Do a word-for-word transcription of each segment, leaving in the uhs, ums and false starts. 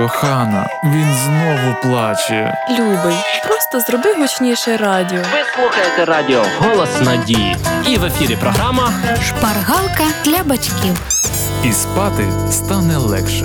кохана, він знову плаче. Любий, просто зроби гучніше радіо. Ви слухаєте радіо «Голос надії». І в ефірі програма «Шпаргалка для батьків». І спати стане легше.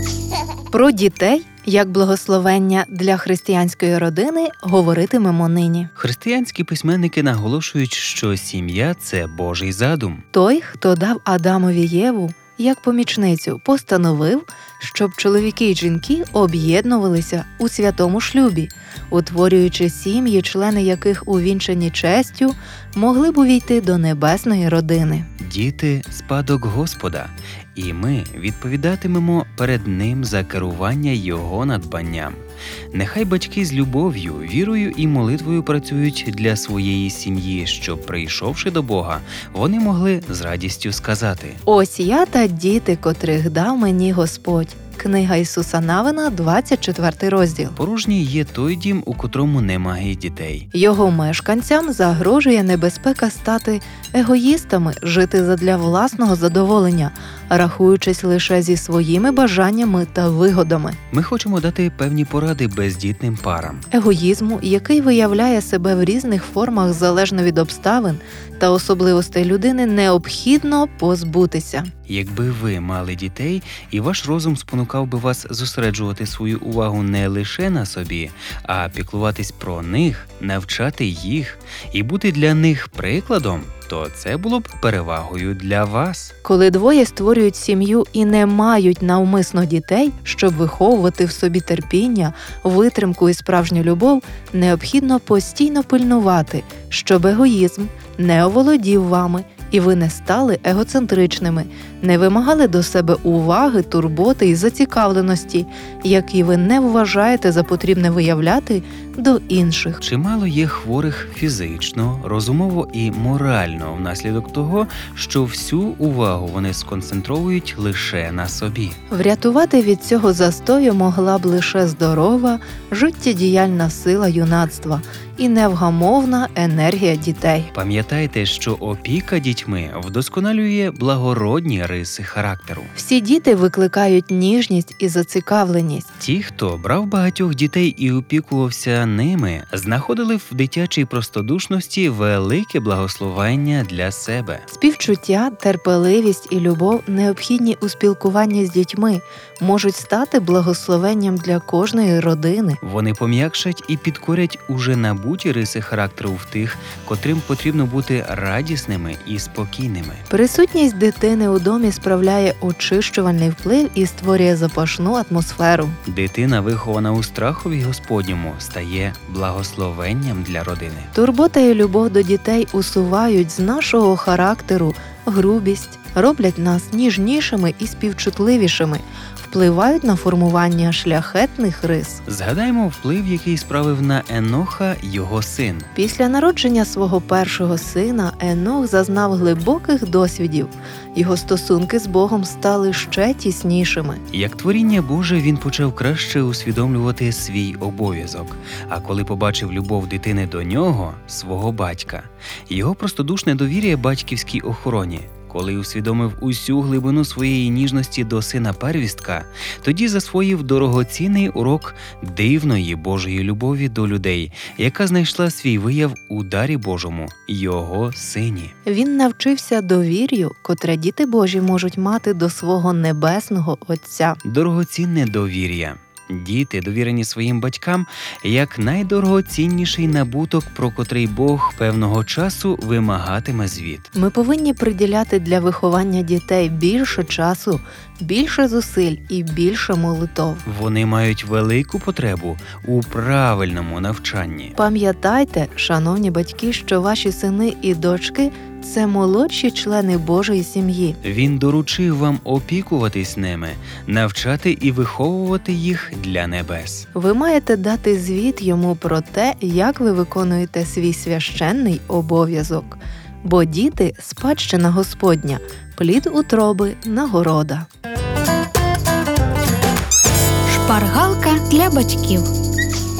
Про дітей, як благословення для християнської родини, говоритимемо нині. Християнські письменники наголошують, що сім'я – це Божий задум. Той, хто дав Адамові Єву як помічницю, постановив, щоб чоловіки й жінки об'єднувалися у святому шлюбі, утворюючи сім'ї, члени яких увінчані честю, могли б увійти до небесної родини. Діти – спадок Господа, і ми відповідатимемо перед Ним за керування Його надбанням. Нехай батьки з любов'ю, вірою і молитвою працюють для своєї сім'ї, щоб, прийшовши до Бога, вони могли з радістю сказати: «Ось я та діти, котрих дав мені Господь». Книга Ісуса Навина, двадцять четвертий розділ. Порожній є той дім, у котрому немає дітей. Його мешканцям загрожує небезпека стати егоїстами, жити задля власного задоволення, рахуючись лише зі своїми бажаннями та вигодами. Ми хочемо дати певні поради бездітним парам. Егоїзму, який виявляє себе в різних формах залежно від обставин та особливостей людини, необхідно позбутися. Якби ви мали дітей, і ваш розум спонукав би вас зосереджувати свою увагу не лише на собі, а піклуватись про них, навчати їх і бути для них прикладом, то це було б перевагою для вас. Коли двоє створюють сім'ю і не мають навмисно дітей, щоб виховувати в собі терпіння, витримку і справжню любов, необхідно постійно пильнувати, щоб егоїзм не оволодів вами, і ви не стали егоцентричними, не вимагали до себе уваги, турботи і зацікавленості, які ви не вважаєте за потрібне виявляти до інших. Чимало є хворих фізично, розумово і морально внаслідок того, що всю увагу вони сконцентрують лише на собі. Врятувати від цього застою могла б лише здорова, життєдіяльна сила юнацтва і невгамовна енергія дітей. Пам'ятайте, що опіка дітьми вдосконалює благородні риси характеру. Всі діти викликають ніжність і зацікавленість. Ті, хто брав багатьох дітей і опікувався ними, знаходили в дитячій простодушності велике благословення для себе. Співчуття, терпеливість і любов, необхідні у спілкуванні з дітьми, можуть стати благословенням для кожної родини. Вони пом'якшать і підкорять уже набуті риси характеру в тих, котрим потрібно бути радісними і спокійними. Присутність дитини у домі справляє очищувальний вплив і створює запашну атмосферу. Дитина, вихована у страхові Господньому, стає благословенням для родини. Турбота і любов до дітей усувають з нашого характеру грубість, роблять нас ніжнішими і співчутливішими, впливають на формування шляхетних рис. Згадаємо вплив, який справив на Еноха його син. Після народження свого першого сина Енох зазнав глибоких досвідів. Його стосунки з Богом стали ще тіснішими. Як творіння Боже, він почав краще усвідомлювати свій обов'язок. А коли побачив любов дитини до нього, свого батька, його простодушне довір'я батьківській охороні, коли усвідомив усю глибину своєї ніжності до сина первістка, тоді засвоїв дорогоцінний урок дивної Божої любові до людей, яка знайшла свій вияв у дарі Божому – його сині. Він навчився довір'ю, котре діти Божі можуть мати до свого небесного Отця. Дорогоцінне довір'я. Діти, довірені своїм батькам, як найдорогоцінніший набуток, про котрий Бог певного часу вимагатиме звіт. Ми повинні приділяти для виховання дітей більше часу, більше зусиль і більше молитов. Вони мають велику потребу у правильному навчанні. Пам'ятайте, шановні батьки, що ваші сини і дочки – це молодші члени Божої сім'ї. Він доручив вам опікуватись ними, навчати і виховувати їх для небес. Ви маєте дати звіт йому про те, як ви виконуєте свій священний обов'язок. Бо діти – спадщина Господня, плід утроби – нагорода. Шпаргалка для батьків.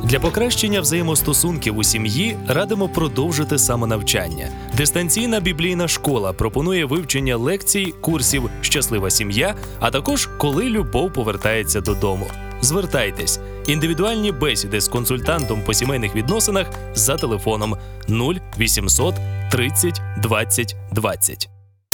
Для покращення взаємостосунків у сім'ї радимо продовжити самонавчання. Дистанційна біблійна школа пропонує вивчення лекцій, курсів «Щаслива сім'я», а також «Коли любов повертається додому». Звертайтесь. Індивідуальні бесіди з консультантом по сімейних відносинах за телефоном нуль вісімсот тридцять двадцять двадцять.